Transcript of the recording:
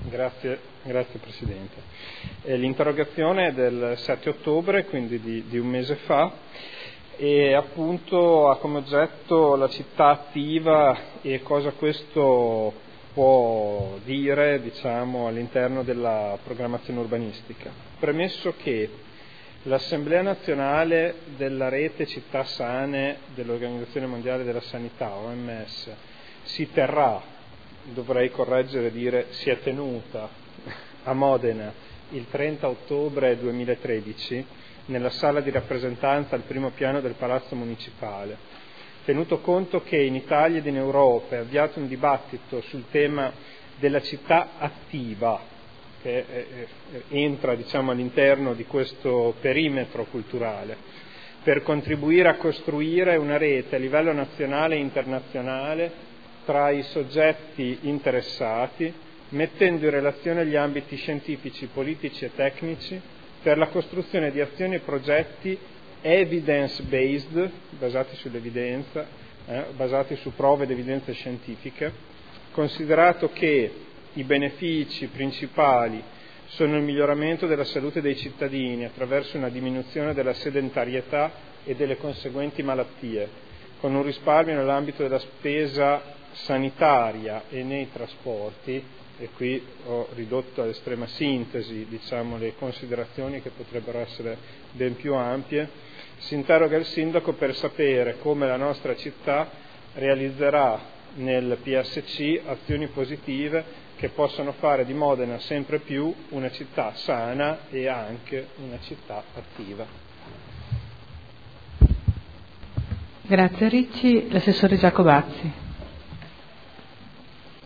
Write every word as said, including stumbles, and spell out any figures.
Grazie, grazie Presidente. Eh, l'interrogazione è del sette ottobre, quindi di, di un mese fa, e appunto ha come oggetto la città attiva e cosa questo può dire, diciamo, all'interno della programmazione urbanistica. Premesso che l'Assemblea nazionale della rete città sane dell'Organizzazione Mondiale della Sanità, O M S, si terrà, dovrei correggere e dire si è tenuta a Modena il trenta ottobre duemilatredici nella sala di rappresentanza al primo piano del Palazzo Municipale, tenuto conto che in Italia ed in Europa è avviato un dibattito sul tema della città attiva, che eh, entra diciamo all'interno di questo perimetro culturale, per contribuire a costruire una rete a livello nazionale e internazionale tra i soggetti interessati, mettendo in relazione gli ambiti scientifici, politici e tecnici per la costruzione di azioni e progetti evidence-based, basati sull'evidenza, eh, basati su prove ed evidenze scientifiche, considerato che i benefici principali sono il miglioramento della salute dei cittadini attraverso una diminuzione della sedentarietà e delle conseguenti malattie, con un risparmio nell'ambito della spesa sanitaria e nei trasporti, e qui ho ridotto all'estrema sintesi diciamo le considerazioni che potrebbero essere ben più ampie. Si interroga il Sindaco per sapere come la nostra città realizzerà nel P S C azioni positive che possano fare di Modena sempre più una città sana e anche una città attiva. Grazie Ricci. L'assessore Giacobazzi.